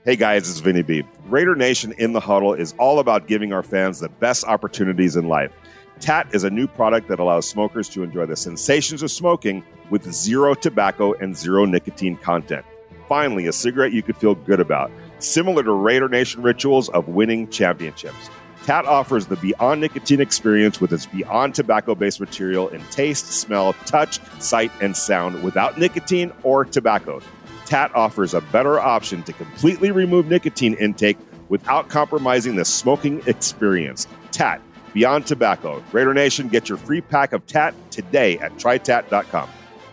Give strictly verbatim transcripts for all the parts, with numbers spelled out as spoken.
Hey guys, it's Vinny B. Raider Nation in the Huddle is all about giving our fans the best opportunities in life. T A T is a new product that allows smokers to enjoy the sensations of smoking with zero tobacco and zero nicotine content. Finally, a cigarette you could feel good about, similar to Raider Nation rituals of winning championships. T A T offers the Beyond Nicotine experience with its Beyond tobacco-based material in taste, smell, touch, sight, and sound without nicotine or tobacco. T A T offers a better option to completely remove nicotine intake without compromising the smoking experience. T A T, Beyond Tobacco. Raider Nation, get your free pack of T A T today at try tat dot com.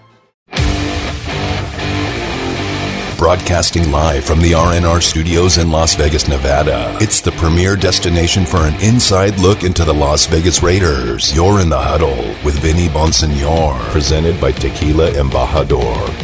Broadcasting live from the R N R studios in Las Vegas, Nevada. It's the premier destination for an inside look into the Las Vegas Raiders. You're in the Huddle with Vinny Bonsignor. Presented by Tequila Embajador.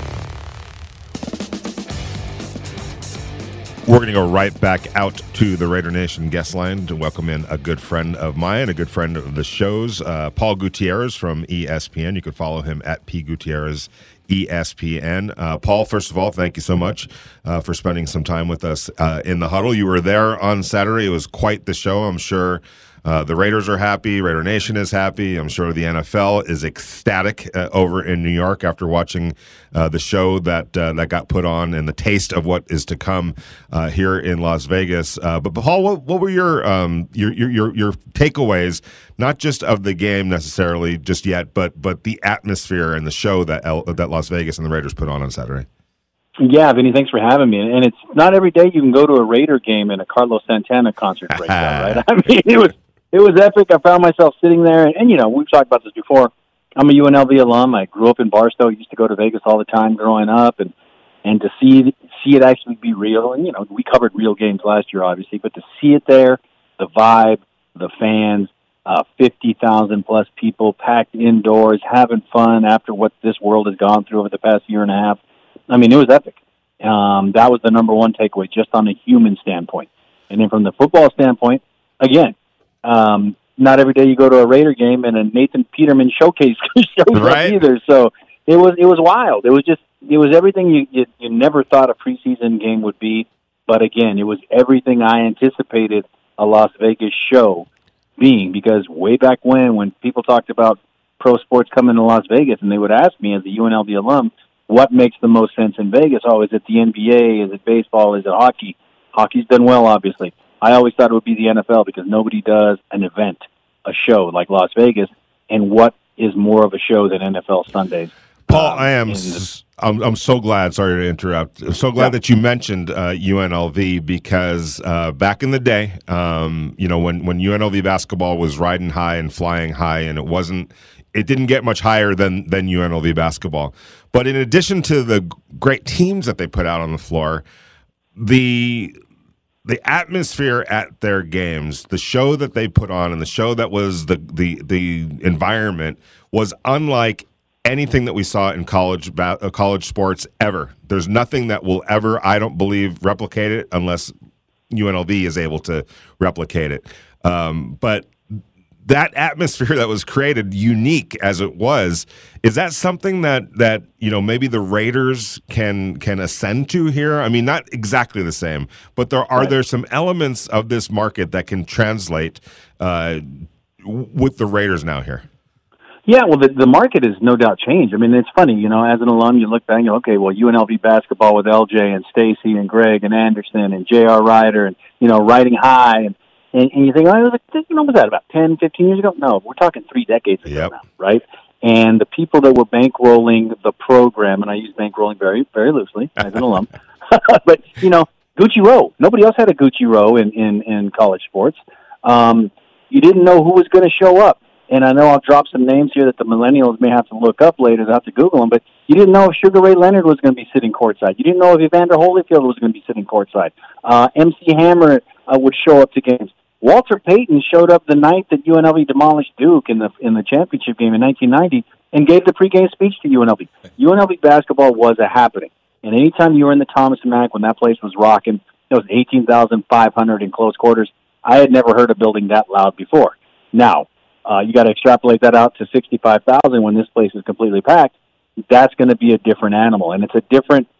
We're going to go right back out to the Raider Nation guest line to welcome in a good friend of mine, a good friend of the show's, uh, Paul Gutierrez from E S P N. You can follow him at P Gutierrez E S P N. Uh, Paul, first of all, thank you so much uh, for spending some time with us uh, in the Huddle. You were there on Saturday. It was quite the show. I'm sure uh, the Raiders are happy. Raider Nation is happy. I'm sure the N F L is ecstatic uh, over in New York after watching uh, the show that uh, that got put on and the taste of what is to come uh, here in Las Vegas. Uh, but Paul, what, what were your, um, your your your your takeaways? Not just of the game necessarily just yet, but but the atmosphere and the show that L- that Las Vegas and the Raiders put on on Saturday. Yeah, Vinny, thanks for having me. And it's not every day you can go to a Raider game and a Carlos Santana concert breaks out, right? I mean, it was it was epic. I found myself sitting there, and, and you know, we've talked about this before. I'm a U N L V alum. I grew up in Barstow. Used to go to Vegas all the time growing up, and and to see see it actually be real. And you know, we covered real games last year, obviously, but to see it there, the vibe, the fans. Uh, fifty thousand plus people packed indoors, having fun after what this world has gone through over the past year and a half. I mean, it was epic. Um, that was the number one takeaway, just on a human standpoint. And then from the football standpoint, again, um, not every day you go to a Raider game and a Nathan Peterman showcase shows right. up either. So it was it was wild. It was just it was everything you, you you never thought a preseason game would be. But again, it was everything I anticipated a Las Vegas show being, because way back when, when people talked about pro sports coming to Las Vegas, and they would ask me as a U N L V alum, what makes the most sense in Vegas? Oh, is it the N B A? Is it baseball? Is it hockey? Hockey's done well, obviously. I always thought it would be the N F L because nobody does an event, a show like Las Vegas, and what is more of a show than N F L Sundays? Paul, um, I am. The- I'm, I'm so glad. Sorry to interrupt. I'm so glad yeah. that you mentioned uh, U N L V because uh, back in the day, um, you know, when when U N L V basketball was riding high and flying high, and it wasn't, it didn't get much higher than than U N L V basketball. But in addition to the great teams that they put out on the floor, the the atmosphere at their games, the show that they put on, and the show that was the the the environment was unlike anything that we saw in college uh, college sports ever. There's nothing that will ever, I don't believe, replicate it unless U N L V is able to replicate it. Um, but that atmosphere that was created, unique as it was, is that something that that you know maybe the Raiders can can ascend to here? I mean, not exactly the same, but there are right. there some elements of this market that can translate uh, with the Raiders now here. Yeah, well, the, the market has no doubt changed. I mean, it's funny, you know, as an alum, you look back and you go, okay, well, U N L V basketball with L J and Stacy and Greg and Anderson and J R. Ryder and, you know, riding high. And, and, and you think, oh, it was like, you know, was that about ten, fifteen years ago? No, we're talking three decades ago yep. now, right? And the people that were bankrolling the program, and I use bankrolling very, very loosely as an alum, but, you know, Gucci Row. Nobody else had a Gucci Row in, in, in college sports. Um, you didn't know who was going to show up. And I know I'll drop some names here that the millennials may have to look up later. They'll have to Google them. But you didn't know if Sugar Ray Leonard was going to be sitting courtside. You didn't know if Evander Holyfield was going to be sitting courtside. Uh, M C Hammer uh, would show up to games. Walter Payton showed up the night that U N L V demolished Duke in the in the championship game in nineteen ninety and gave the pregame speech to U N L V. U N L V basketball was a happening. And anytime you were in the Thomas and Mack when that place was rocking, it was eighteen thousand five hundred in close quarters. I had never heard a building that loud before. Now, Uh, you got to extrapolate that out to sixty-five thousand when this place is completely packed. That's going to be a different animal, and it's a different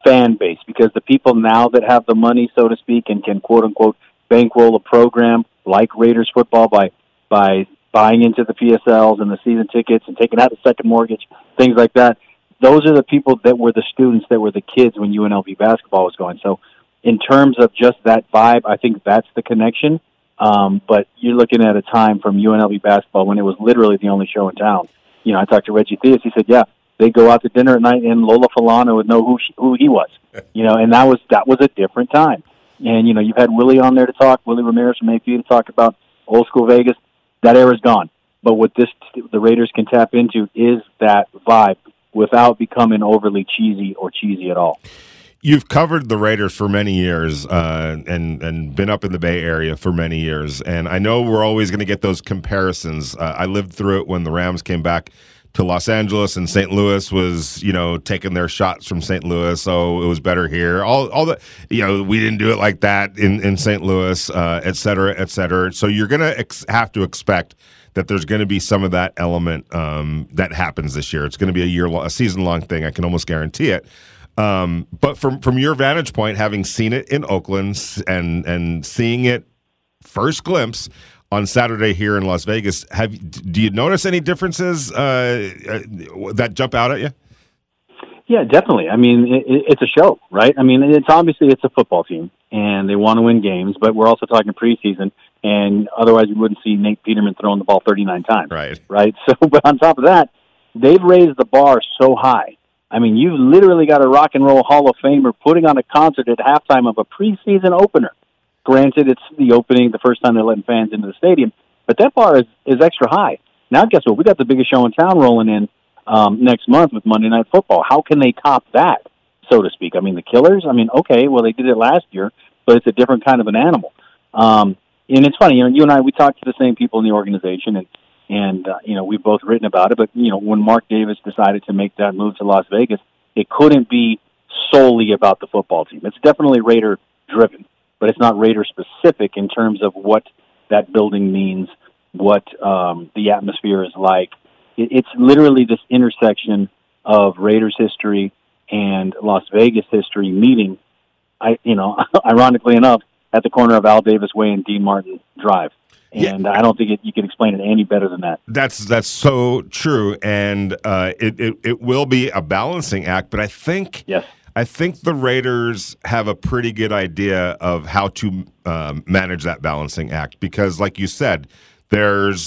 fan base, because the people now that have the money, so to speak, and can quote unquote bankroll a program like Raiders football by by buying into the P S Ls and the season tickets and taking out the second mortgage, things like that. Those are the people that were the students, that were the kids when U N L V basketball was going. So in terms of just that vibe, I think that's the connection. Um, but you're looking at a time from U N L V basketball when it was literally the only show in town. You know, I talked to Reggie Theus. He said, yeah, they go out to dinner at night and Lola Falana would know who she, who he was. You know, and that was that was a different time. And, you know, you've had Willie on there to talk, Willie Ramirez from A P to talk about old school Vegas. That era's gone. But what this the Raiders can tap into is that vibe without becoming overly cheesy or cheesy at all. You've covered the Raiders for many years uh, and and been up in the Bay Area for many years, and I know we're always going to get those comparisons. Uh, I lived through it when the Rams came back to Los Angeles, and Saint Louis was, you know, taking their shots from Saint Louis, so it was better here. All all the, you know, we didn't do it like that in in Saint Louis, uh, et cetera, et cetera. So you're going to ex- have to expect that there's going to be some of that element um, that happens this year. It's going to be a year, a season long thing. I can almost guarantee it. Um, but from from your vantage point, having seen it in Oakland and and seeing it first glimpse on Saturday here in Las Vegas, have do you notice any differences uh, that jump out at you? Yeah, definitely. I mean, it, it's a show, right? I mean, it's obviously it's a football team, and they want to win games, but we're also talking preseason, and otherwise you wouldn't see Nate Peterman throwing the ball thirty-nine times, right? Right. So, but on top of that, they've raised the bar so high. I mean, you've literally got a rock and roll Hall of Famer putting on a concert at halftime of a preseason opener. Granted, it's the opening, the first time they're letting fans into the stadium, but that bar is, is extra high. Now, guess what? We got the biggest show in town rolling in um, next month with Monday Night Football. How can they top that, so to speak? I mean, the Killers, I mean, okay, well, they did it last year, but it's a different kind of an animal. Um, and it's funny, you know, you and I, we talk to the same people in the organization, and And, uh, you know, we've both written about it, but, you know, when Mark Davis decided to make that move to Las Vegas, it couldn't be solely about the football team. It's definitely Raider-driven, but it's not Raider-specific in terms of what that building means, what um, the atmosphere is like. It, it's literally this intersection of Raiders history and Las Vegas history meeting, I, you know, ironically enough, at the corner of Al Davis Way and Dean Martin Drive. And yeah. I don't think it, you can explain it any better than that. That's that's so true, and uh, it, it it will be a balancing act. But I think yes. I think the Raiders have a pretty good idea of how to um, manage that balancing act because, like you said, there's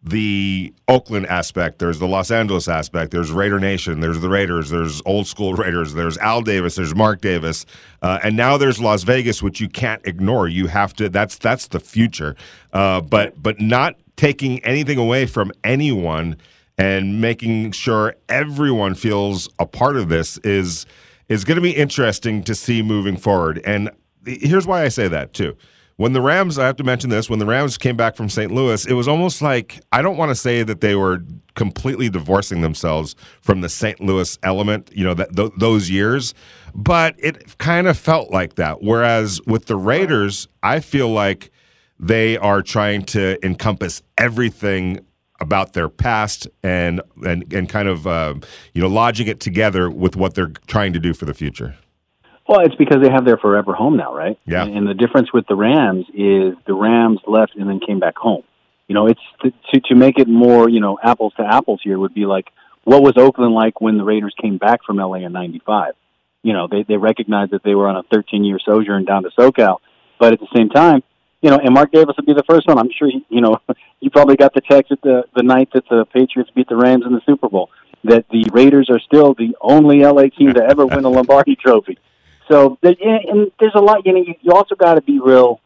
the Oakland aspect, there's the Los Angeles aspect, there's Raider Nation, there's the Raiders, there's old school Raiders, there's Al Davis, there's Mark Davis, uh, and now there's Las Vegas, which you can't ignore. You have to. That's that's the future, uh, but but not taking anything away from anyone and making sure everyone feels a part of this is is going to be interesting to see moving forward. And here's why I say that too. When the Rams, I have to mention this, when the Rams came back from Saint Louis, it was almost like, I don't want to say that they were completely divorcing themselves from the Saint Louis element, you know, that th- those years, but it kind of felt like that. Whereas with the Raiders, I feel like they are trying to encompass everything about their past and and, and kind of, uh, you know, lodging it together with what they're trying to do for the future. Well, it's because they have their forever home now, right? Yeah. And, and the difference with the Rams is the Rams left and then came back home. You know, it's to to make it more, you know, apples to apples here would be like, what was Oakland like when the Raiders came back from L A in ninety-five? You know, they they recognized that they were on a thirteen-year sojourn down to SoCal, but at the same time, you know, and Mark Davis would be the first one. I'm sure, he, you know, you probably got the text at the the night that the Patriots beat the Rams in the Super Bowl that the Raiders are still the only L A team to ever win a Lombardi Trophy. So, and there's a lot, you know, you also got to be real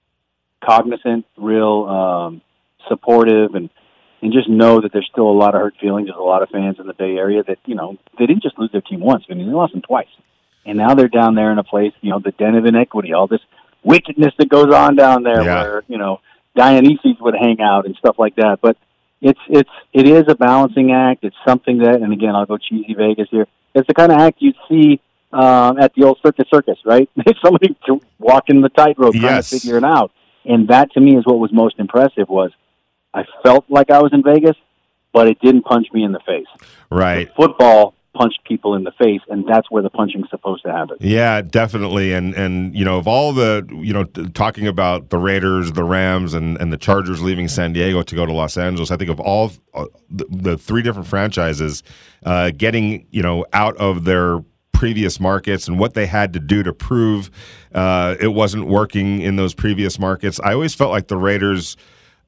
cognizant, real um, supportive, and, and just know that there's still a lot of hurt feelings. There's a lot of fans in the Bay Area that, you know, they didn't just lose their team once. I mean, they lost them twice. And now they're down there in a place, you know, the den of inequity, all this wickedness that goes on down there yeah. where, you know, Dionysus would hang out and stuff like that. But it's, it's, it is a balancing act. It's something that, and again, I'll go cheesy Vegas here. It's the kind of act you see Um, at the old Circus Circus, right? Somebody walking the tightrope trying yes. to figure it out. And that, to me, is what was most impressive was I felt like I was in Vegas, but it didn't punch me in the face. Right. The football punched people in the face, and that's where the punching's supposed to happen. Yeah, definitely. And, and you know, of all the, you know, t- talking about the Raiders, the Rams, and, and the Chargers leaving San Diego to go to Los Angeles, I think of all uh, the, the three different franchises uh, getting, you know, out of their previous markets and what they had to do to prove uh, it wasn't working in those previous markets. I always felt like the Raiders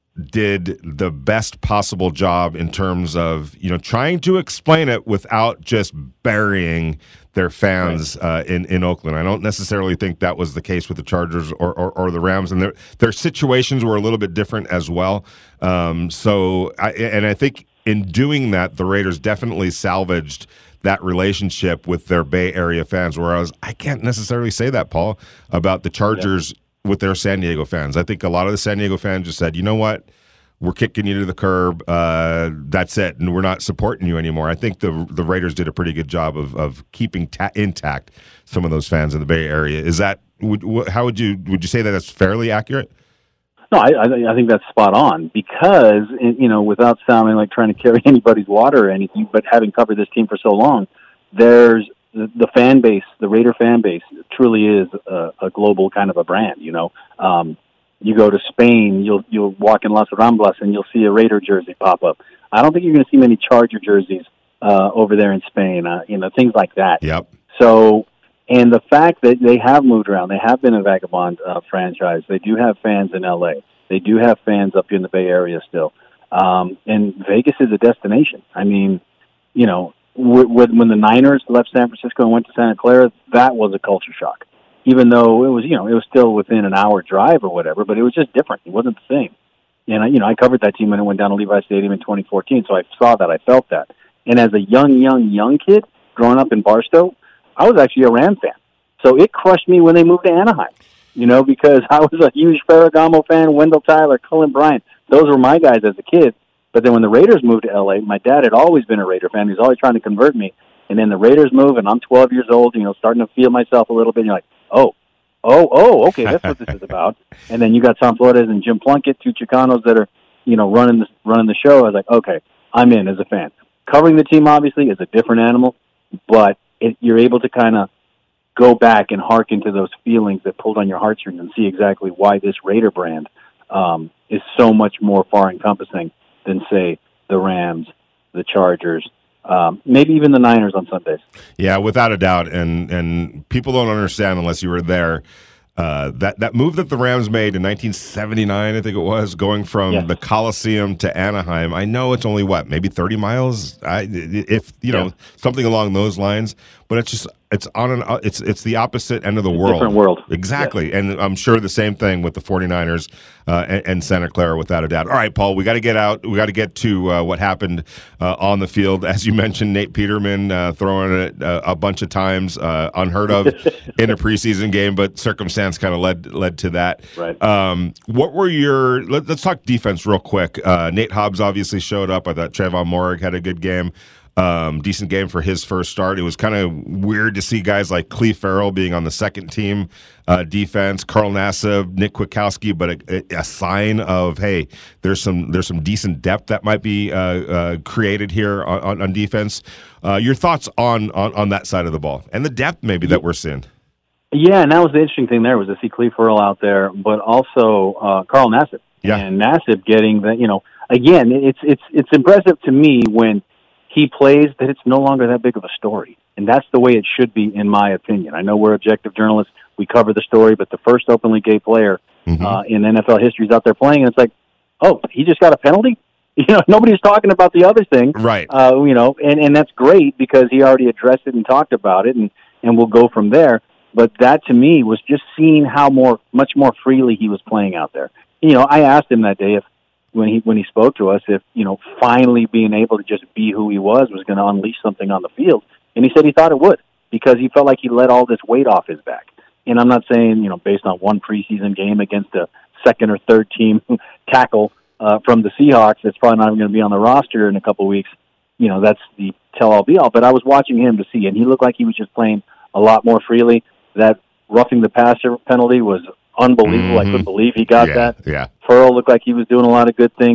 did the best possible job in terms of, you know, trying to explain it without just burying their fans uh, in, in Oakland. I don't necessarily think that was the case with the Chargers or, or, or the Rams, and their, their situations were a little bit different as well. Um, so, I, and I think in doing that, the Raiders definitely salvaged that relationship with their Bay Area fans, whereas I can't necessarily say that, Paul, about the Chargers yeah. with their San Diego fans. I think a lot of the San Diego fans just said, you know what, we're kicking you to the curb, uh, that's it, and we're not supporting you anymore. I think the the Raiders did a pretty good job of of keeping ta- intact some of those fans in the Bay Area. Is that, would, how would you, would you say that that's fairly accurate? No, I, I think that's spot on because, you know, without sounding like trying to carry anybody's water or anything, but having covered this team for so long, there's the, the fan base, the Raider fan base truly is a, a global kind of a brand, you know. Um, you go to Spain, you'll you'll walk in Las Ramblas and you'll see a Raider jersey pop up. I don't think you're going to see many Charger jerseys uh, over there in Spain, uh, you know, things like that. Yep. So, and the fact that they have moved around, they have been a vagabond uh, franchise. They do have fans in L A. They do have fans up in the Bay Area still. Um, and Vegas is a destination. I mean, you know, w- w- when the Niners left San Francisco and went to Santa Clara, that was a culture shock. Even though it was, you know, it was still within an hour drive or whatever, but it was just different. It wasn't the same. And, I, you know, I covered that team when it went down to Levi Stadium in twenty fourteen, so I saw that. I felt that. And as a young, young, young kid growing up in Barstow, I was actually a Ram fan. So it crushed me when they moved to Anaheim, you know, because I was a huge Ferragamo fan, Wendell Tyler, Cullen Bryant. Those were my guys as a kid. But then when the Raiders moved to L A, my dad had always been a Raider fan. He was always trying to convert me. And then the Raiders move, and I'm twelve years old, you know, starting to feel myself a little bit. And you're like, oh, oh, oh, okay, that's what this is about. And then you got Tom Flores and Jim Plunkett, two Chicanos that are, you know, running the, running the show. I was like, okay, I'm in as a fan. Covering the team, obviously, is a different animal, but it, you're able to kind of go back and hearken to those feelings that pulled on your heartstrings and see exactly why this Raider brand um, is so much more far-encompassing than, say, the Rams, the Chargers, um, maybe even the Niners on Sundays. Yeah, without a doubt. And and people don't understand unless you were there. Uh, that, that move that the Rams made in nineteen seventy-nine, I think it was, going from yes. the Coliseum to Anaheim. I know it's only, what, maybe thirty miles? I, if, you know, yeah. something along those lines. But it's just, it's on an, it's it's the opposite end of the world. Different world. Exactly. Yeah. And I'm sure the same thing with the 49ers uh, and, and Santa Clara, without a doubt. All right, Paul, we got to get out. We got to get to uh, what happened uh, on the field. As you mentioned, Nate Peterman uh, throwing it uh, a bunch of times, uh, unheard of in a preseason game, but circumstance kind of led led to that. Right. Um, what were your, let, let's talk defense real quick. Uh, Nate Hobbs obviously showed up. I thought Trayvon Moehrig had a good game. Um, decent game for his first start. It was kind of weird to see guys like Cleve Farrell being on the second team uh, defense, Carl Nassib, Nick Kwiatkowski, but a, a sign of, hey, there's some there's some decent depth that might be uh, uh, created here on, on, on defense. Uh, your thoughts on, on on that side of the ball and the depth maybe that we're seeing? Yeah, and that was the interesting thing there was to see Cleve Farrell out there, but also uh, Carl Nassib. Yeah. And Nassib getting the, you know, again, it's it's it's impressive to me when he plays that it's no longer that big of a story. And that's the way it should be, in my opinion. I know we're objective journalists. We cover the story, but the first openly gay player mm-hmm. uh, in N F L history is out there playing, and it's like, oh, he just got a penalty? You know, nobody's talking about the other thing. Right. Uh, you know, and, and that's great because he already addressed it and talked about it, and, and we'll go from there. But that, to me, was just seeing how more, much more freely he was playing out there. You know, I asked him that day if, when he when he spoke to us, if, you know, finally being able to just be who he was was going to unleash something on the field. And he said he thought it would because he felt like he let all this weight off his back. And I'm not saying, you know, based on one preseason game against a second or third team tackle uh, from the Seahawks that's probably not even going to be on the roster in a couple of weeks, you know, that's the tell-all-be-all. But I was watching him to see, and he looked like he was just playing a lot more freely. That roughing the passer penalty was unbelievable. Mm-hmm. I couldn't believe he got yeah, that. Yeah. Farrell looked like he was doing a lot of good things.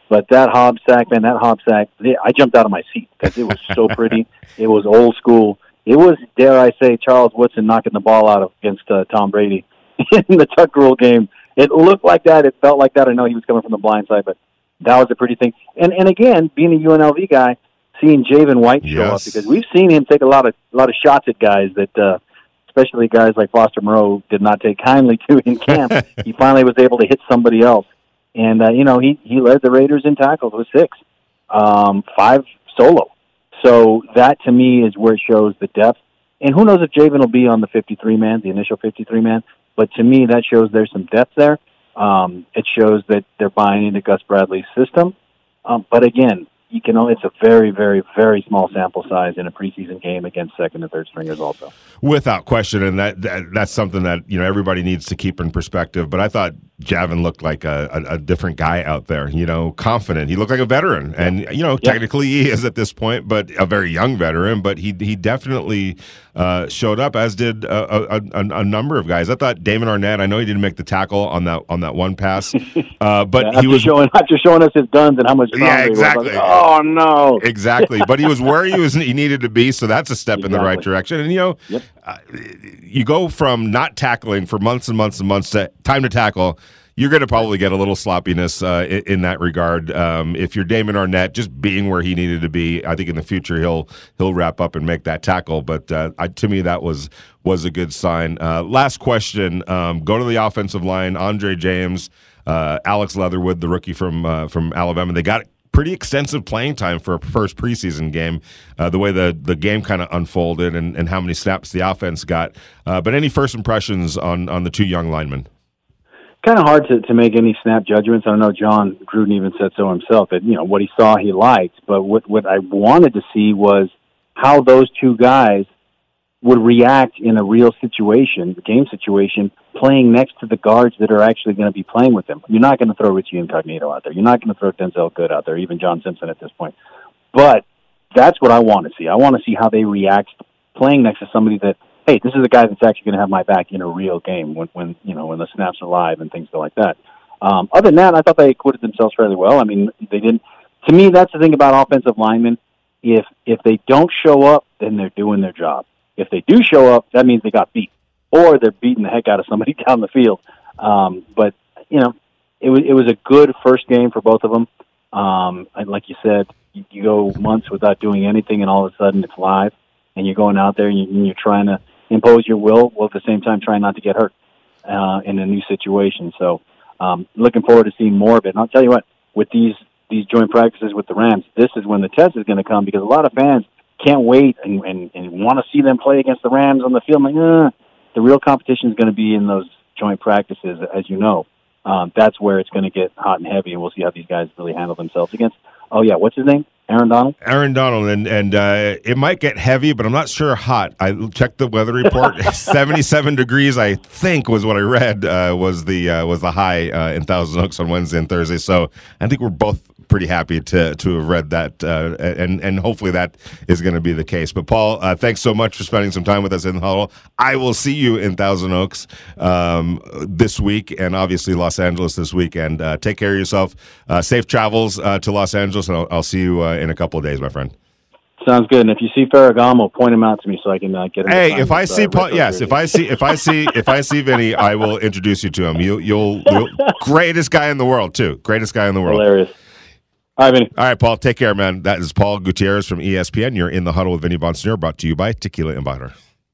But that Hobbs sack, man, that Hobbs sack, I jumped out of my seat because it was so pretty. It was old school. It was, dare I say, Charles Woodson knocking the ball out of, against uh, Tom Brady in the Tuck Rule game. It looked like that. It felt like that. I know he was coming from the blind side, but that was a pretty thing. And and again, being a U N L V guy, seeing Javen White show yes. up, because we've seen him take a lot of a lot of shots at guys that, uh, especially guys like Foster Moreau, did not take kindly to in camp. He finally was able to hit somebody else. And, uh, you know, he, he led the Raiders in tackles with six, um, five solo. So that, to me, is where it shows the depth. And who knows if Javen will be on the fifty-three man, the initial fifty-three man. But to me, that shows there's some depth there. Um, it shows that they're buying into Gus Bradley's system. Um, but again, you can only, it's a very, very, very small sample size in a preseason game against second and third stringers also. Without question, and that, that that's something that, you know, everybody needs to keep in perspective. But I thought Javen looked like a, a, a different guy out there, you know, confident. He looked like a veteran. And, you know, yeah. technically he is at this point, but a very young veteran. But he he definitely uh, showed up, as did a, a, a, a number of guys. I thought Damon Arnett, I know he didn't make the tackle on that on that one pass, uh, but yeah, he was showing after showing us his guns and how much yeah, exactly. He was. Like, oh, no. Exactly. But he was where he was he needed to be, so that's a step exactly. in the right direction. And, you know, yep. uh, you go from not tackling for months and months and months to time to tackle. You're going to probably get a little sloppiness uh, in, in that regard. Um, if you're Damon Arnett, just being where he needed to be, I think in the future he'll he'll wrap up and make that tackle. But uh, I, to me, that was was a good sign. Uh, last question: um, go to the offensive line. Andre James, uh, Alex Leatherwood, the rookie from uh, from Alabama. They got pretty extensive playing time for a first preseason game. Uh, the way the the game kind of unfolded and, and how many snaps the offense got. Uh, but any first impressions on on the two young linemen? Kind of hard to, to make any snap judgments. I don't know, John Gruden even said so himself, that, you know, what he saw he liked. But what, what I wanted to see was how those two guys would react in a real situation, game situation, playing next to the guards that are actually going to be playing with them. You're not going to throw Richie Incognito out there. You're not going to throw Denzel Good out there, even John Simpson at this point. But that's what I want to see. I want to see how they react playing next to somebody that, hey, this is a guy that's actually going to have my back in a real game when, when you know, when the snaps are live and things like that. Um, other than that, I thought they acquitted themselves fairly well. I mean, they didn't. To me, that's the thing about offensive linemen. If if they don't show up, then they're doing their job. If they do show up, that means they got beat, or they're beating the heck out of somebody down the field. Um, but you know, it was it was a good first game for both of them. Um, and like you said, you, you go months without doing anything, and all of a sudden it's live, and you're going out there and, you, and you're trying to impose your will, while at the same time trying not to get hurt uh, in a new situation. So um, looking forward to seeing more of it. And I'll tell you what, with these these joint practices with the Rams, this is when the test is going to come, because a lot of fans can't wait and, and, and want to see them play against the Rams on the field. I'm like, eh. The real competition is going to be in those joint practices, as you know. Um, that's where it's going to get hot and heavy, and we'll see how these guys really handle themselves against, oh yeah, what's his name? Aaron Donald? Aaron Donald, and and uh, it might get heavy, but I'm not sure hot. I checked the weather report. seventy-seven degrees, I think, was what I read, uh, was the uh, was the high uh, in Thousand Oaks on Wednesday and Thursday. So I think we're both pretty happy to to have read that, uh, and and hopefully that is going to be the case. But Paul, uh, thanks so much for spending some time with us in the huddle. I will see you in Thousand Oaks um, this week, and obviously Los Angeles this weekend. Uh, take care of yourself. Uh, safe travels uh, to Los Angeles, and I'll, I'll see you uh, in a couple of days, my friend. Sounds good. And if you see Ferragamo, point him out to me so I can uh, get him. Hey, if I with, see uh, Paul, yes, if I see if I see if I see Vinny, I will introduce you to him. You, you'll, you'll greatest guy in the world too. Greatest guy in the world. Hilarious. All right, Vinny. All right, Paul. Take care, man. That is Paul Gutierrez from E S P N. You're in the huddle with Vinny Bonsignore, brought to you by Tequila and Butter.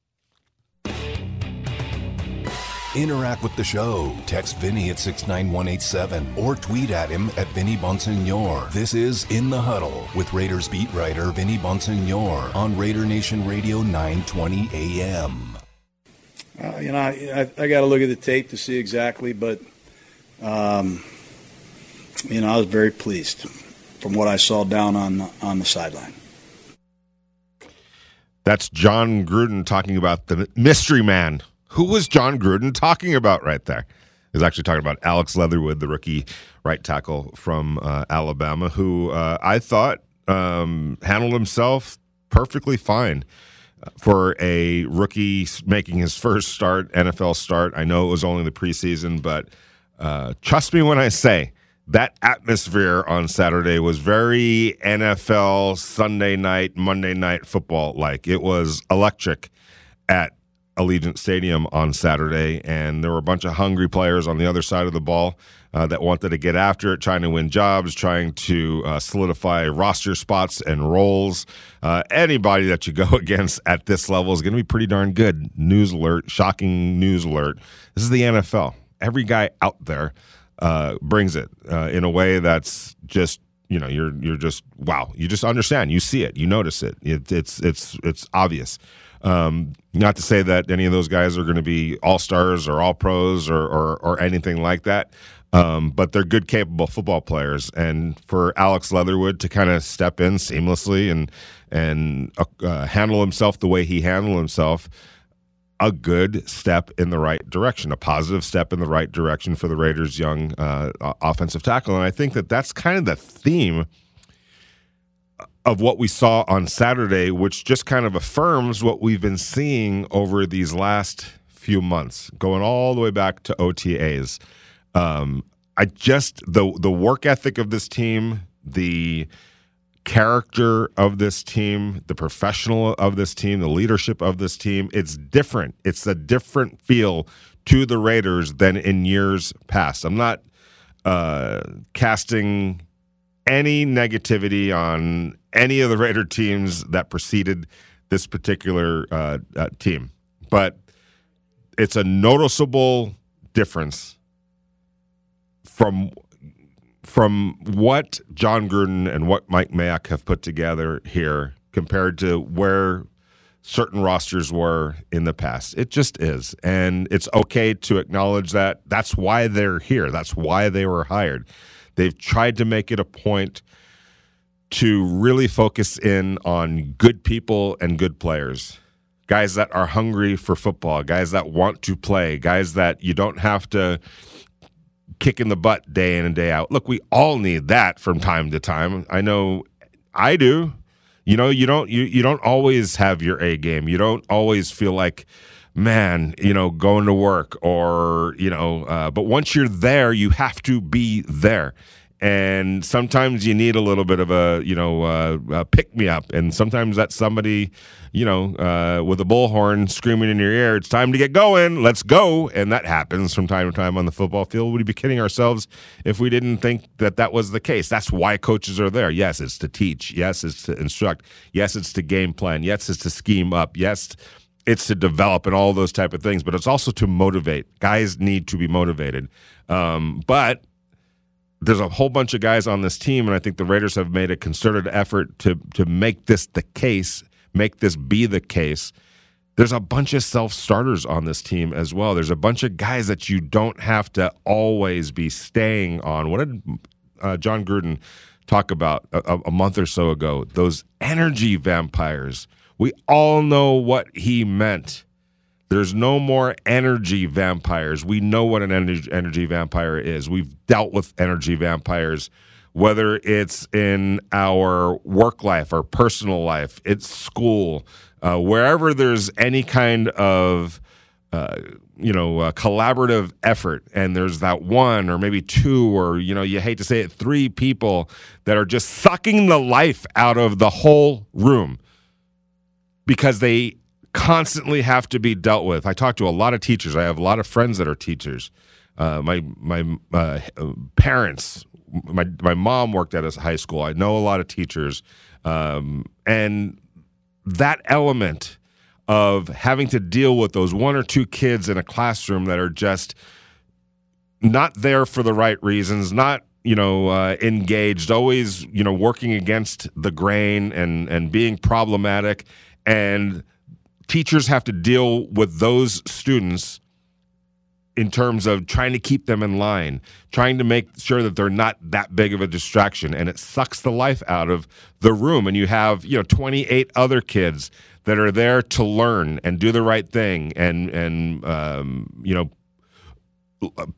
Interact with the show. Text Vinny at six nine one eight seven or tweet at him at Vinny Bonsignore. This is In the Huddle with Raiders beat writer Vinny Bonsignore on Raider Nation Radio nine twenty A M. Uh, you know, I, I, I got to look at the tape to see exactly, but, um, you know, I was very pleased from what I saw down on on the sideline. That's John Gruden talking about the mystery man. Who was John Gruden talking about right there? He was actually talking about Alex Leatherwood, the rookie right tackle from uh, Alabama, who uh, I thought um, handled himself perfectly fine for a rookie making his first start, N F L start. I know it was only the preseason, but uh, trust me when I say that atmosphere on Saturday was very N F L Sunday night, Monday night football like. It was electric at Allegiant Stadium on Saturday, and there were a bunch of hungry players on the other side of the ball uh, that wanted to get after it, trying to win jobs, trying to uh, solidify roster spots and roles. Uh, anybody that you go against at this level is going to be pretty darn good. News alert, shocking news alert. This is the N F L. Every guy out there uh, brings it uh, in a way that's just, you know, you're you're just, wow. You just understand. You see it. You notice it. it it's it's it's obvious. Um, not to say that any of those guys are going to be all-stars or all-pros or, or, or anything like that, um, but they're good, capable football players. And for Alex Leatherwood to kind of step in seamlessly and and uh, handle himself the way he handled himself, a good step in the right direction, a positive step in the right direction for the Raiders' young uh, offensive tackle. And I think that that's kind of the theme of what we saw on Saturday, which just kind of affirms what we've been seeing over these last few months, going all the way back to O T As. Um, I just the the work ethic of this team, the character of this team, the professional of this team, the leadership of this team, it's different. It's a different feel to the Raiders than in years past. I'm not uh, casting any negativity on any of the Raider teams that preceded this particular uh, uh, team, but it's a noticeable difference from from what John Gruden and what Mike Mayock have put together here compared to where certain rosters were in the past. It just is, and it's okay to acknowledge that. That's why they're here. That's why they were hired. They've tried to make it a point to really focus in on good people and good players, guys that are hungry for football, guys that want to play, guys that you don't have to kick in the butt day in and day out. Look, we all need that from time to time. I know I do. You know, you don't you, you don't always have your A game. You don't always feel like, man, you know, going to work or, you know, uh, but once you're there, you have to be there. And sometimes you need a little bit of a, you know, uh, uh, pick-me-up. And sometimes that's somebody, you know, uh, with a bullhorn screaming in your ear, it's time to get going, let's go. And that happens from time to time on the football field. We'd be kidding ourselves if we didn't think that that was the case. That's why coaches are there. Yes, it's to teach. Yes, it's to instruct. Yes, it's to game plan. Yes, it's to scheme up. Yes, it's to develop and all those type of things. But it's also to motivate. Guys need to be motivated. Um, but there's a whole bunch of guys on this team, and I think the Raiders have made a concerted effort to to make this the case, make this be the case. There's a bunch of self-starters on this team as well. There's a bunch of guys that you don't have to always be staying on. What did uh, John Gruden talk about a, a month or so ago? Those energy vampires. We all know what he meant. There's no more energy vampires. We know what an energy, energy vampire is. We've dealt with energy vampires, whether it's in our work life or personal life, it's school, uh, wherever there's any kind of uh, you know uh, collaborative effort, and there's that one or maybe two or you know you hate to say it, three people that are just sucking the life out of the whole room because they constantly have to be dealt with. I talk to a lot of teachers. I have a lot of friends that are teachers. Uh, my my uh, parents, my my mom worked at a high school. I know a lot of teachers, um, and that element of having to deal with those one or two kids in a classroom that are just not there for the right reasons, not you know uh, engaged, always you know working against the grain and and being problematic, and teachers have to deal with those students in terms of trying to keep them in line, trying to make sure that they're not that big of a distraction, and it sucks the life out of the room. And you have, you know, twenty-eight other kids that are there to learn and do the right thing and, and um, you know, put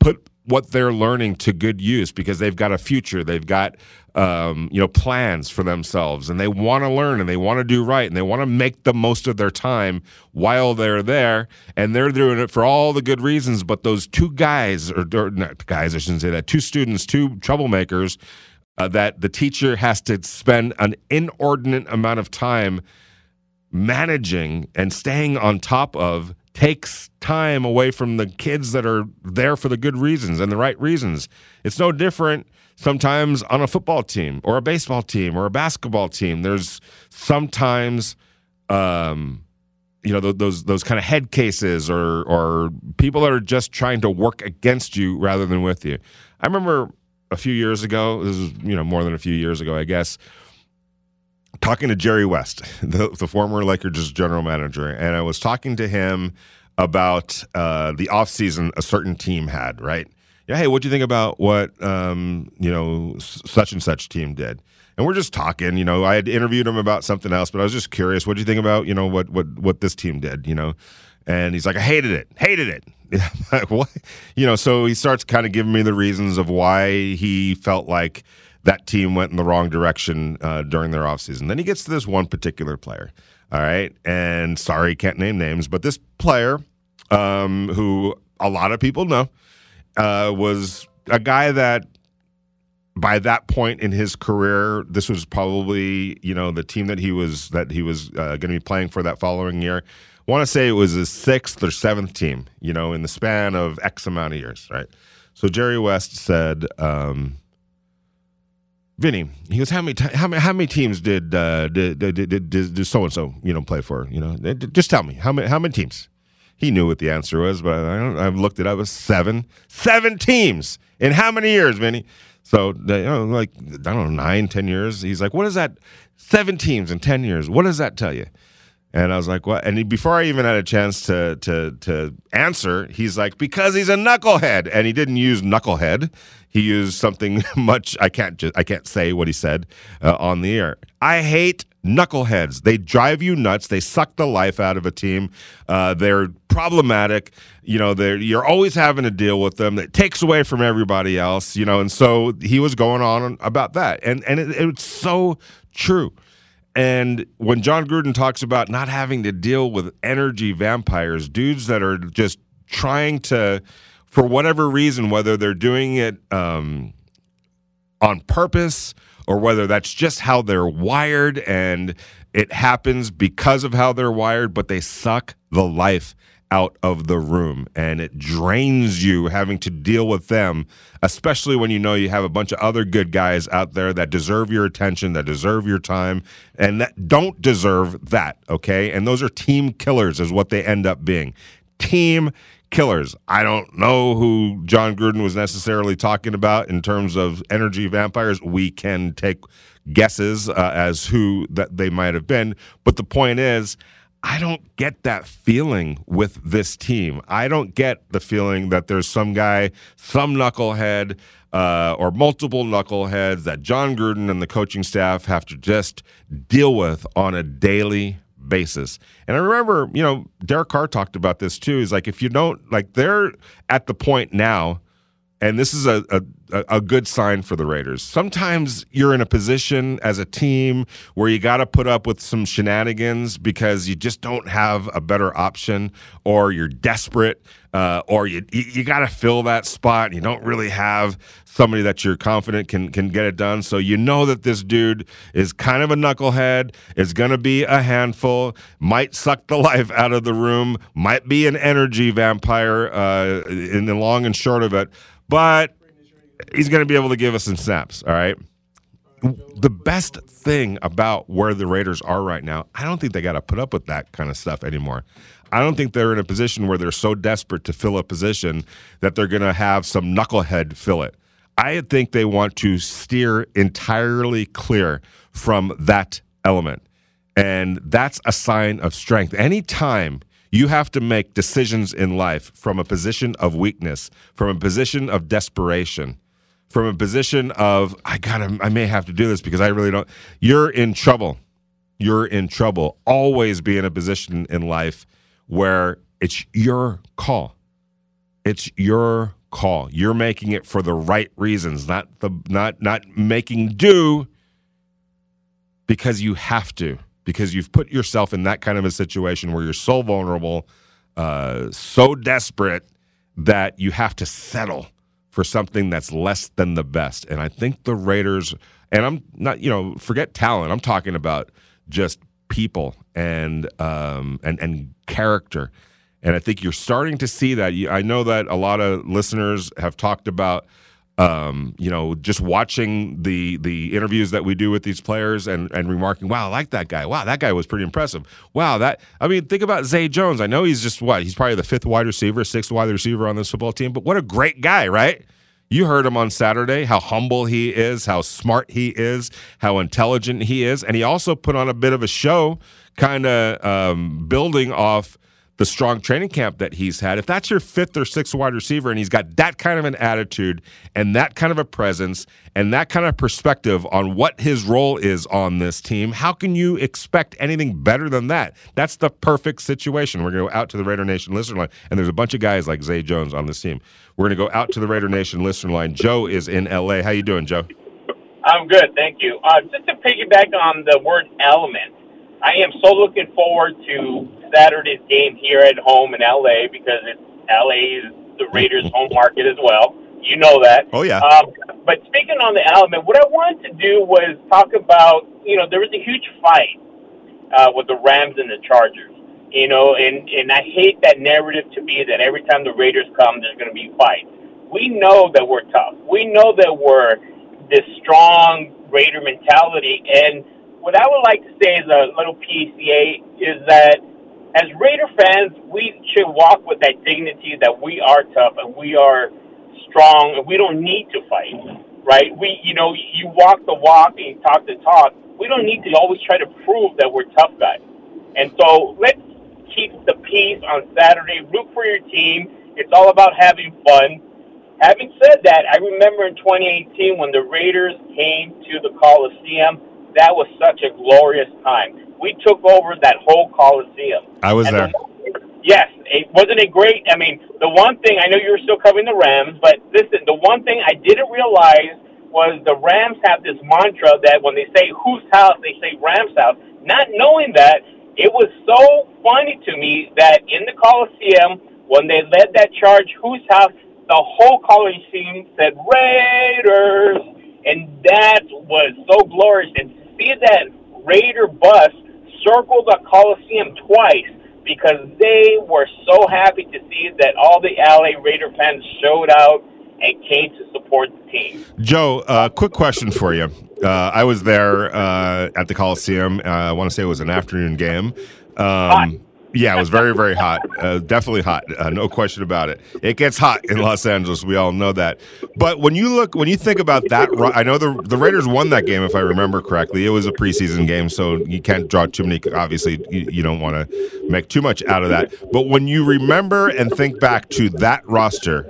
what they're learning to good use because they've got a future. They've got um, you know plans for themselves, and they want to learn and they want to do right, and they want to make the most of their time while they're there, and they're doing it for all the good reasons. But those two guys, or, or not guys, I shouldn't say that, two students, two troublemakers, uh, that the teacher has to spend an inordinate amount of time managing and staying on top of, takes time away from the kids that are there for the good reasons and the right reasons. It's no different sometimes on a football team or a baseball team or a basketball team. There's sometimes, um, you know, th- those those kind of head cases or or people that are just trying to work against you rather than with you. I remember a few years ago, this is, you know, more than a few years ago, I guess, talking to Jerry West, the, the former Lakers general manager, and I was talking to him about uh, the offseason a certain team had, right? Yeah, hey, what do you think about what, um, you know, such and such team did? And we're just talking, you know, I had interviewed him about something else, but I was just curious, what do you think about, you know, what what what this team did, you know? And he's like, I hated it, hated it. Like, what? You know, so he starts kind of giving me the reasons of why he felt like that team went in the wrong direction uh, during their offseason. Then he gets to this one particular player, all right? And sorry, can't name names, but this player um, who a lot of people know uh, was a guy that by that point in his career, this was probably, you know, the team that he was that he was uh, going to be playing for that following year. I want to say it was his sixth or seventh team, you know, in the span of X amount of years, right? So Jerry West said, um, Vinny, he goes, how many t- how many how many teams did uh, did did did, did so and so you know play for? You know, just tell me how many how many teams. He knew what the answer was, but I don't, I looked it up. It was seven, seven teams in how many years, Vinny? So you know, like I don't know, nine, ten years. He's like, what is that? Seven teams in ten years. What does that tell you? And I was like, what? And he, before I even had a chance to to to answer, he's like, because he's a knucklehead. And he didn't use knucklehead. He used something much, I can't just, I can't say what he said uh, on the air. I hate knuckleheads. They drive you nuts. They suck the life out of a team. Uh, they're problematic. You know, they're, you're always having to deal with them. It takes away from everybody else, you know. And so he was going on about that. And, and it, it's so true. And when John Gruden talks about not having to deal with energy vampires, dudes that are just trying to, for whatever reason, whether they're doing it um, on purpose or whether that's just how they're wired and it happens because of how they're wired, but they suck the life out of the room, and it drains you having to deal with them, especially when you know you have a bunch of other good guys out there that deserve your attention, that deserve your time, and that don't deserve that, okay? And those are team killers is what they end up being. Team killers. I don't know who John Gruden was necessarily talking about in terms of energy vampires. We can take guesses uh, as who that they might have been, but the point is, I don't get that feeling with this team. I don't get the feeling that there's some guy, some knucklehead, uh, or multiple knuckleheads that John Gruden and the coaching staff have to just deal with on a daily basis. And I remember, you know, Derek Carr talked about this too. He's like, if you don't, like, they're at the point now, and this is a, a a good sign for the Raiders. Sometimes you're in a position as a team where you got to put up with some shenanigans because you just don't have a better option, or you're desperate, uh, or you you, you got to fill that spot. And you don't really have somebody that you're confident can can get it done. So you know that this dude is kind of a knucklehead, is going to be a handful, might suck the life out of the room, might be an energy vampire uh, in the long and short of it, but he's going to be able to give us some snaps, all right? The best thing about where the Raiders are right now, I don't think they got to put up with that kind of stuff anymore. I don't think they're in a position where they're so desperate to fill a position that they're going to have some knucklehead fill it. I think they want to steer entirely clear from that element, and that's a sign of strength. Anytime you have to make decisions in life from a position of weakness, from a position of desperation, from a position of, I gotta, I may have to do this because I really don't, you're in trouble. You're in trouble. Always be in a position in life where it's your call. It's your call. You're making it for the right reasons, not the not not making do because you have to, because you've put yourself in that kind of a situation where you're so vulnerable, uh, so desperate that you have to settle for something that's less than the best. And I think the Raiders, and I'm not, you know, forget talent. I'm talking about just people and um, and and character. And I think you're starting to see that. I know that a lot of listeners have talked about, um, you know, just watching the the interviews that we do with these players and, and remarking, wow, I like that guy. Wow, that guy was pretty impressive. Wow, that, I mean, think about Zay Jones. I know he's just what? He's probably the fifth wide receiver, sixth wide receiver on this football team, but what a great guy, right? You heard him on Saturday, how humble he is, how smart he is, how intelligent he is. And he also put on a bit of a show, kind of um, building off the strong training camp that he's had. If that's your fifth or sixth wide receiver and he's got that kind of an attitude and that kind of a presence and that kind of perspective on what his role is on this team, how can you expect anything better than that? That's the perfect situation. We're going to go out to the Raider Nation listener line, and there's a bunch of guys like Zay Jones on this team. We're going to go out to the Raider Nation listener line. Joe is in L A. How you doing, Joe? I'm good, thank you. Uh, just to piggyback on the word element, I am so looking forward to Saturday's game here at home in L A because it's L A is the Raiders' home market as well. You know that. Oh, yeah. Um, but speaking on the element, what I wanted to do was talk about, you know, there was a huge fight uh, with the Rams and the Chargers. You know, and, and I hate that narrative to be that every time the Raiders come, there's going to be fights. We know that we're tough. We know that we're this strong Raider mentality. And what I would like to say as a little P C A is that as Raider fans, we should walk with that dignity that we are tough and we are strong and we don't need to fight, right? We, you know, you walk the walk and you talk the talk. We don't need to always try to prove that we're tough guys. And so let's keep the peace on Saturday. Root for your team. It's all about having fun. Having said that, I remember in twenty eighteen when the Raiders came to the Coliseum, that was such a glorious time. We took over that whole Coliseum. I was and there. The, yes. It, wasn't it great? I mean, the one thing, I know you were still covering the Rams, but listen, the one thing I didn't realize was the Rams have this mantra that when they say whose house, they say Rams house. Not knowing that, it was so funny to me that in the Coliseum, when they led that charge, whose house, the whole Coliseum said Raiders, and that was so glorious. And to see that Raider bus circle the Coliseum twice because they were so happy to see that all the L A Raider fans showed out and came to support the team. Joe, uh, quick question for you. Uh, I was there uh, at the Coliseum. Uh, I want to say it was an afternoon game. Um, yeah, it was very, very hot. Uh, definitely hot. Uh, no question about it. It gets hot in Los Angeles. We all know that. But when you look, when you think about that, I know the the Raiders won that game, if I remember correctly. It was a preseason game, so you can't draw too many. Obviously, you, you don't want to make too much out of that. But when you remember and think back to that roster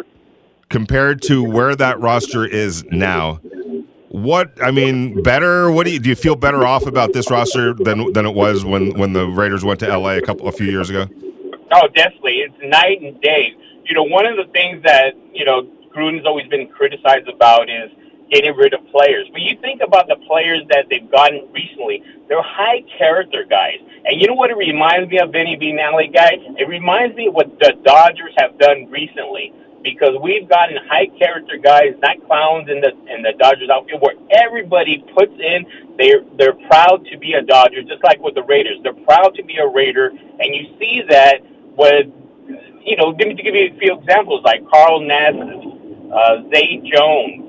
compared to where that roster is now, what, I mean, better? What do you do? You feel better off about this roster than than it was when, when the Raiders went to L A a couple a few years ago? Oh, definitely. It's night and day. You know, one of the things that you know Gruden's always been criticized about is getting rid of players. But you think about the players that they've gotten recently; they're high character guys. And you know what it reminds me of, Vinny being an L A guy? It reminds me of what the Dodgers have done recently. Because we've gotten high character guys, not clowns in the in the Dodgers outfield, where everybody puts in. They're they're proud to be a Dodger, just like with the Raiders. They're proud to be a Raider, and you see that with, you know, give me to give you a few examples like Carl Nassib, uh, Zay Jones.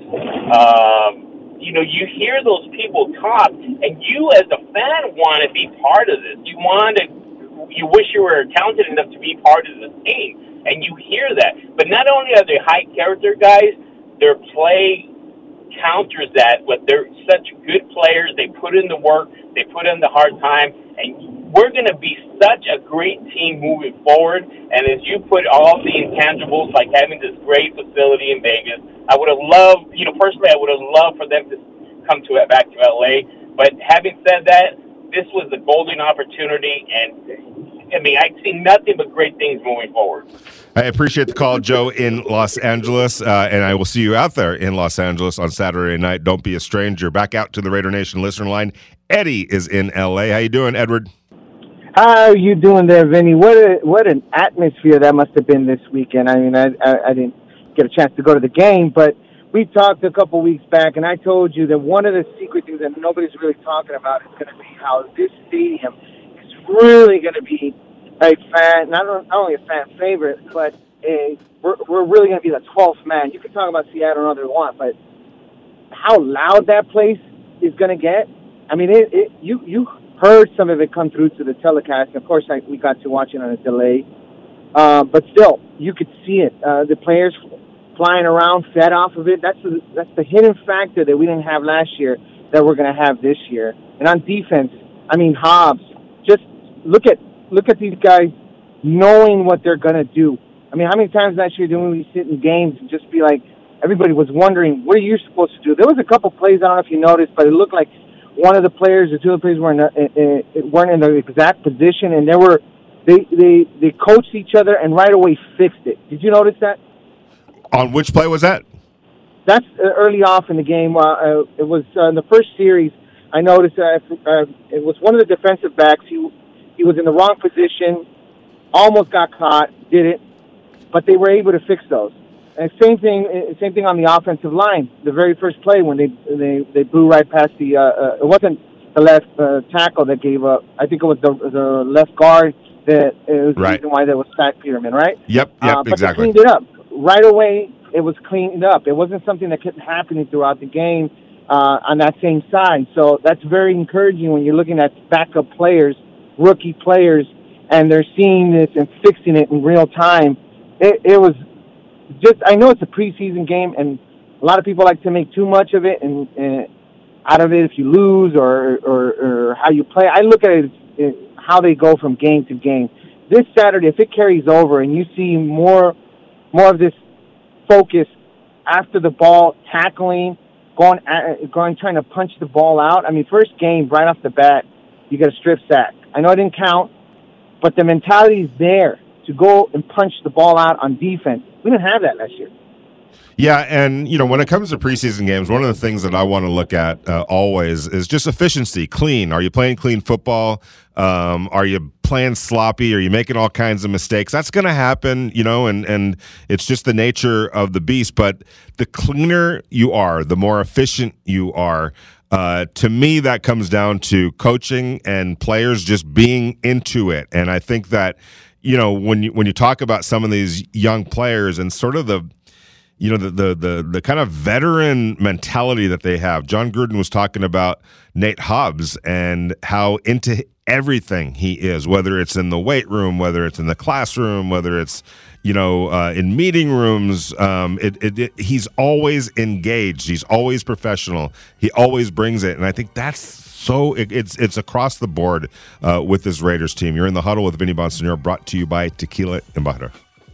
Um, you know, you hear those people talk, and you as a fan want to be part of this. You want to, you wish you were talented enough to be part of this team. And you hear that. But not only are they high character guys, their play counters that. But they're such good players. They put in the work. They put in the hard time. And we're going to be such a great team moving forward. And as you put all the intangibles, like having this great facility in Vegas, I would have loved, you know, personally, I would have loved for them to come to it back to L A. But having said that, this was a golden opportunity. And I mean, I see nothing but great things moving forward. I appreciate the call, Joe, in Los Angeles, uh, and I will see you out there in Los Angeles on Saturday night. Don't be a stranger. Back out to the Raider Nation listener line. Eddie is in L A. How you doing, Edward? How are you doing there, Vinny? What a, what an atmosphere that must have been this weekend. I mean, I, I, I didn't get a chance to go to the game, but we talked a couple weeks back, and I told you that one of the secret things that nobody's really talking about is going to be how this stadium is really going to be a fan, not only a fan favorite, but a, we're, we're really going to be the twelfth man. You can talk about Seattle all you want, but how loud that place is going to get, I mean, it, it, you you heard some of it come through to the telecast. Of course, I, we got to watch it on a delay. Uh, but still, you could see it. Uh, the players flying around, fed off of it. That's the, that's the hidden factor that we didn't have last year that we're going to have this year. And on defense, I mean, Hobbs, just look at look at these guys knowing what they're going to do. I mean, how many times last year did we sit in games and just be like, everybody was wondering, what are you supposed to do? There was a couple plays, I don't know if you noticed, but it looked like one of the players, the two of the players weren't, uh, weren't in the exact position, and they were they, they, they coached each other and right away fixed it. Did you notice that? On which play was that? That's uh, early off in the game. Uh, uh, it was uh, in the first series. I noticed uh, uh, it was one of the defensive backs. He he was in the wrong position, almost got caught, did it, but they were able to fix those. And same thing, same thing on the offensive line. The very first play when they they, they blew right past the, uh, uh, it wasn't the left uh, tackle that gave up. I think it was the the left guard that it was right. the reason why there was Pat Peterman, right? Yep, yep, uh, but exactly. They cleaned it up right away. It was cleaned up. It wasn't something that kept happening throughout the game uh, on that same side. So that's very encouraging when you're looking at backup players, rookie players, and they're seeing this and fixing it in real time. It, it was just, I know it's a preseason game, and a lot of people like to make too much of it and, and out of it if you lose or, or, or how you play. I look at it as how they go from game to game. This Saturday, if it carries over and you see more more of this focus after the ball, tackling, going, at, going, trying to punch the ball out. I mean, first game, right off the bat, you got a strip sack. I know it didn't count, but the mentality is there to go and punch the ball out on defense. We didn't have that last year. Yeah, and, you know, when it comes to preseason games, one of the things that I want to look at uh, always is just efficiency, clean. Are you playing clean football? Um, are you playing sloppy? Are you making all kinds of mistakes? That's going to happen, you know, and, and it's just the nature of the beast. But the cleaner you are, the more efficient you are. Uh, to me, that comes down to coaching and players just being into it. And I think that, you know, when you when you talk about some of these young players and sort of the you know, the, the the the kind of veteran mentality that they have. John Gruden was talking about Nate Hobbs and how into everything he is, whether it's in the weight room, whether it's in the classroom, whether it's, you know, uh, in meeting rooms. Um, it, it, it, he's always engaged. He's always professional. He always brings it. And I think that's so it, it's it's across the board uh, with this Raiders team. You're in the huddle with Vinny Bonsignore, brought to you by Tequila Embajador.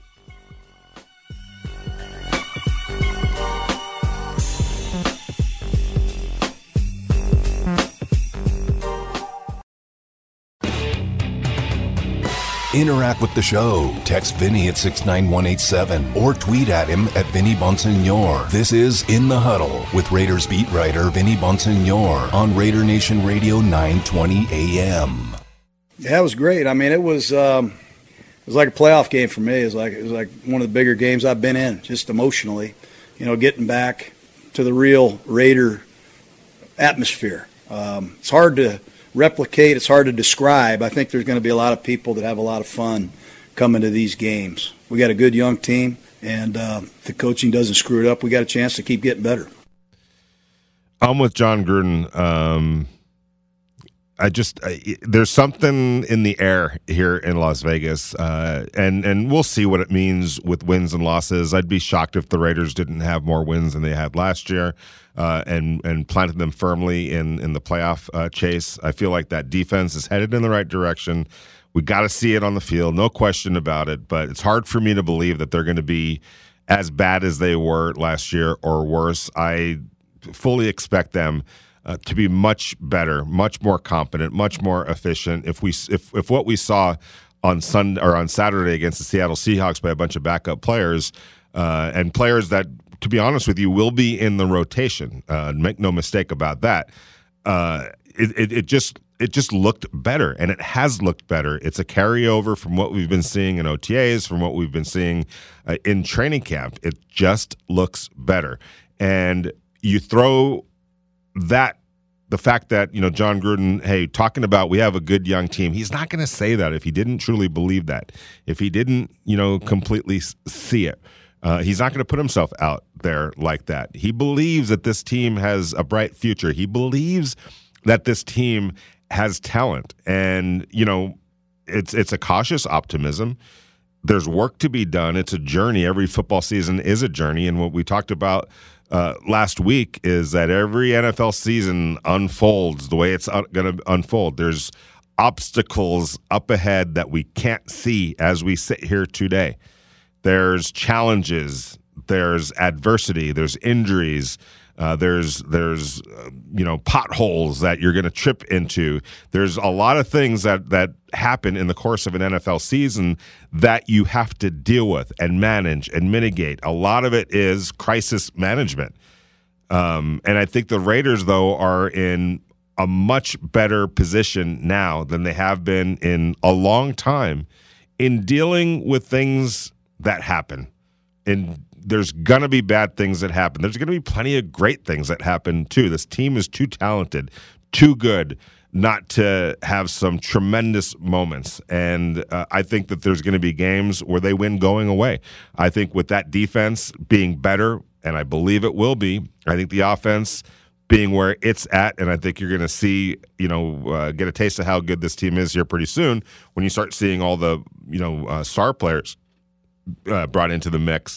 Interact with the show. Text Vinny at six nine one eight seven or tweet at him at Vinny Bonsignore. This is In the Huddle with Raiders beat writer Vinny Bonsignore on Raider Nation Radio nine twenty A M. Yeah, it was great. I mean, it was um, it was like a playoff game for me. It was like it was like one of the bigger games I've been in, just emotionally. You know, getting back to the real Raider atmosphere. Um, it's hard to replicate. It's hard to describe. I think there's going to be a lot of people that have a lot of fun coming to these games. We got a good young team, and uh, if the coaching doesn't screw it up, we got a chance to keep getting better. I'm with John Gruden. Um, I just I, there's something in the air here in Las Vegas, uh, and and we'll see what it means with wins and losses. I'd be shocked if the Raiders didn't have more wins than they had last year, uh, and and planted them firmly in in the playoff uh, chase. I feel like that defense is headed in the right direction. We got to see it on the field, no question about it. But it's hard for me to believe that they're going to be as bad as they were last year or worse. I fully expect them Uh, to be much better, much more competent, much more efficient. If we, if if what we saw on Sunday or on Saturday against the Seattle Seahawks by a bunch of backup players uh, and players that, to be honest with you, will be in the rotation. Uh, make no mistake about that. Uh, it, it, it just it just looked better, and it has looked better. It's a carryover from what we've been seeing in O T As, from what we've been seeing uh, in training camp. It just looks better. And you throw that, the fact that, you know, John Gruden, hey, talking about we have a good young team, he's not going to say that if he didn't truly believe that, if he didn't, you know, completely see it. Uh, he's not going to put himself out there like that. He believes that this team has a bright future. He believes that this team has talent. And, you know, it's it's a cautious optimism. There's work to be done. It's a journey. Every football season is a journey. And what we talked about uh, last week is that every N F L season unfolds the way it's going to unfold. There's obstacles up ahead that we can't see as we sit here today. There's challenges, there's adversity, there's injuries, uh, there's there's uh, you know potholes that you're going to trip into. There's a lot of things that that happen in the course of an N F L season that you have to deal with and manage and mitigate. A lot of it is crisis management, um, and I think the Raiders, though, are in a much better position now than they have been in a long time in dealing with things that happen. And there's going to be bad things that happen. There's going to be plenty of great things that happen too. This team is too talented, too good not to have some tremendous moments. And uh, I think that there's going to be games where they win going away. I think with that defense being better, and I believe it will be, I think the offense being where it's at, and I think you're going to see, you know, uh, get a taste of how good this team is here pretty soon when you start seeing all the, you know, uh, star players Uh, brought into the mix.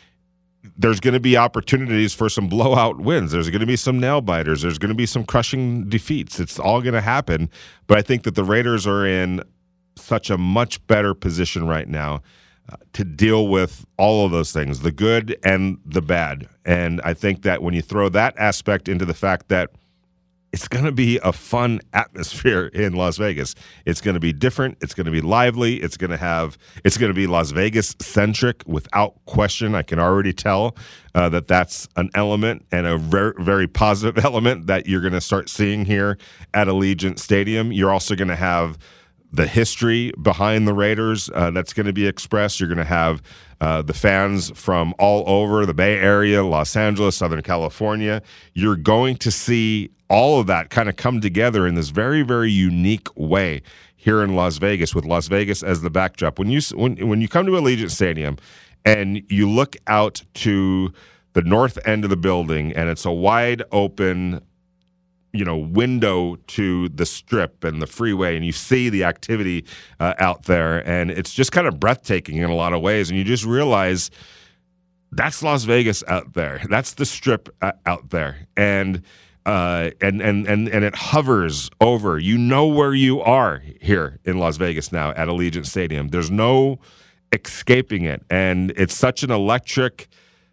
There's going to be opportunities for some blowout wins. There's going to be some nail biters. There's going to be some crushing defeats. It's all going to happen. But I think that the Raiders are in such a much better position right now uh, to deal with all of those things, the good and the bad. And I think that when you throw that aspect into the fact that it's going to be a fun atmosphere in Las Vegas. It's going to be different. It's going to be lively. It's going to have. It's going to be Las Vegas centric without question. I can already tell uh, that that's an element and a very, very positive element that you're going to start seeing here at Allegiant Stadium. You're also going to have the history behind the Raiders uh, that's going to be expressed. You're going to have uh, the fans from all over the Bay Area, Los Angeles, Southern California. You're going to see all of that kind of come together in this very, very unique way here in Las Vegas, with Las Vegas as the backdrop. When you when when you come to Allegiant Stadium and you look out to the north end of the building, and it's a wide open, you know, window to the Strip and the freeway, and you see the activity uh, out there, and it's just kind of breathtaking in a lot of ways, and you just realize that's Las Vegas out there. That's the Strip uh, out there, and uh, and and and and it hovers over. You know where you are here in Las Vegas now at Allegiant Stadium. There's no escaping it, and it's such an electric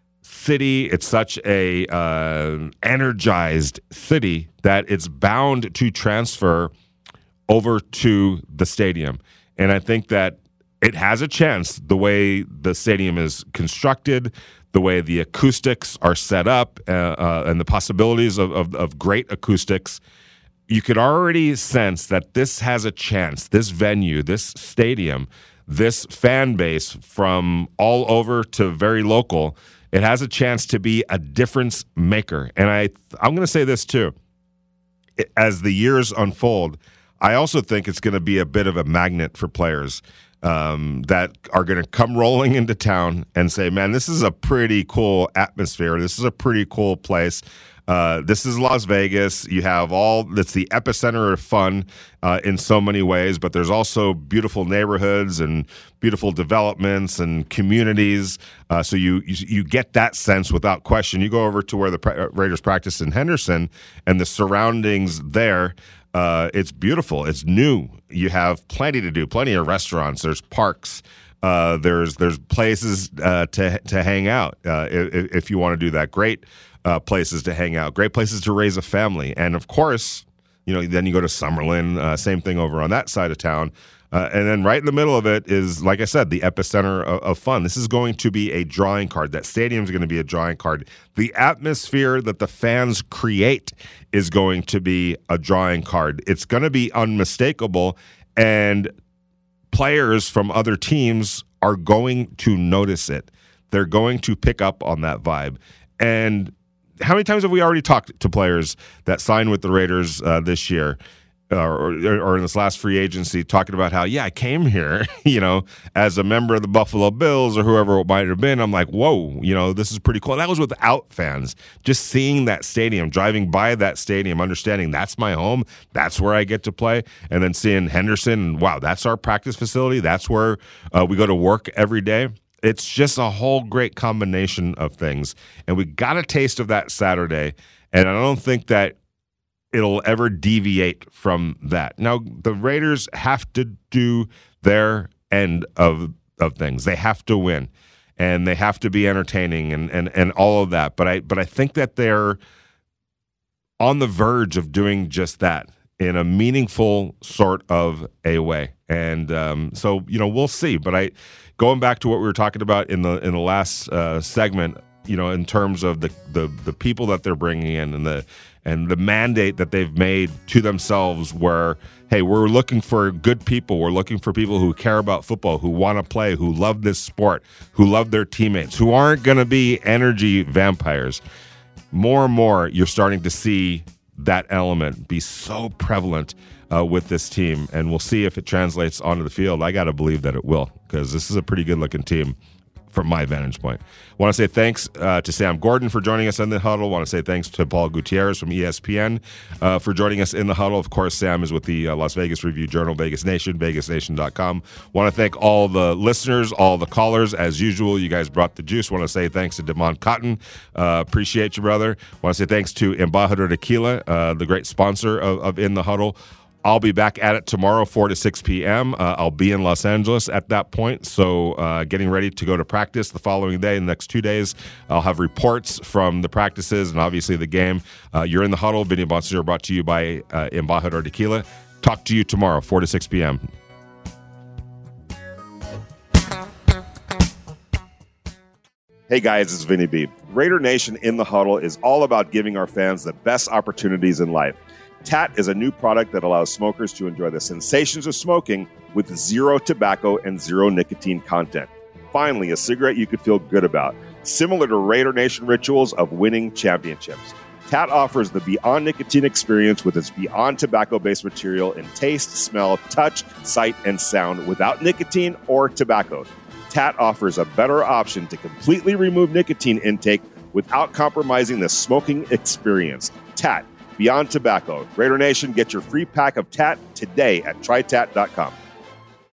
city. It's such a uh, energized city that it's bound to transfer over to the stadium. And I think that it has a chance, the way the stadium is constructed, the way the acoustics are set up, uh, uh, and the possibilities of, of, of great acoustics. You could already sense that this has a chance, this venue, this stadium, this fan base from all over to very local, it has a chance to be a difference maker. And I, I'm going to say this too. As the years unfold, I also think it's going to be a bit of a magnet for players um, that are going to come rolling into town and say, man, this is a pretty cool atmosphere. This is a pretty cool place. Uh, this is Las Vegas. You have all, it's the epicenter of fun uh, in so many ways, but there's also beautiful neighborhoods and beautiful developments and communities. Uh, so you, you you get that sense without question. You go over to where the pra- Raiders practice in Henderson and the surroundings there. Uh, it's beautiful. It's new. You have plenty to do, plenty of restaurants. There's parks. Uh, there's there's places uh, to to hang out uh, if, if you want to do that. Great uh, places to hang out. Great places to raise a family. And of course, you know, then you go to Summerlin. Uh, same thing over on that side of town. Uh, and then right in the middle of it is, like I said, the epicenter of, of fun. This is going to be a drawing card. That stadium is going to be a drawing card. The atmosphere that the fans create is going to be a drawing card. It's going to be unmistakable, and players from other teams are going to notice it. They're going to pick up on that vibe. And how many times have we already talked to players that signed with the Raiders uh, this year? Or, or in this last free agency, talking about how, yeah, I came here, you know, as a member of the Buffalo Bills or whoever it might have been. I'm like, whoa, you know, this is pretty cool. That was without fans. Just seeing that stadium, driving by that stadium, understanding that's my home, that's where I get to play, and then seeing Henderson, and wow, that's our practice facility. That's where uh, we go to work every day. It's just a whole great combination of things. And we got a taste of that Saturday, and I don't think that it'll ever deviate from that. Now, the Raiders have to do their end of of things. They have to win, and they have to be entertaining, and and and all of that. But I but I think that they're on the verge of doing just that in a meaningful sort of a way. And um, so, you know, we'll see. But I, going back to what we were talking about in the in the last uh, segment, you know, in terms of the, the the people that they're bringing in and the and the mandate that they've made to themselves, where, hey, we're looking for good people. We're looking for people who care about football, who want to play, who love this sport, who love their teammates, who aren't going to be energy vampires. More and more, you're starting to see that element be so prevalent uh, with this team, and we'll see if it translates onto the field. I got to believe that it will, because this is a pretty good-looking team from my vantage point. I want to say thanks uh, to Sam Gordon for joining us in the huddle. I want to say thanks to Paul Gutierrez from E S P N uh, for joining us in the huddle. Of course, Sam is with the uh, Las Vegas Review-Journal, Vegas Nation, Vegas Nation dot com. Want to thank all the listeners, all the callers. As usual, you guys brought the juice. Want to say thanks to Damon Cotton. Uh, appreciate you, brother. Want to say thanks to Embajador Tequila, uh, the great sponsor of, of In the Huddle. I'll be back at it tomorrow, four to six p.m. Uh, I'll be in Los Angeles at that point, so uh, getting ready to go to practice the following day. In the next two days, I'll have reports from the practices and obviously the game. Uh, you're in the huddle. Vinny Bonsignor brought to you by uh, Embajador Tequila. Talk to you tomorrow, four to six p.m. Hey guys, it's Vinny B. Raider Nation in the Huddle is all about giving our fans the best opportunities in life. T A T is a new product that allows smokers to enjoy the sensations of smoking with zero tobacco and zero nicotine content. Finally, a cigarette you could feel good about, similar to Raider Nation rituals of winning championships. T A T offers the Beyond Nicotine experience with its Beyond tobacco-based material in taste, smell, touch, sight, and sound without nicotine or tobacco. T A T offers a better option to completely remove nicotine intake without compromising the smoking experience. T A T, Beyond Tobacco. Raider Nation, get your free pack of T A T today at tri tat dot com.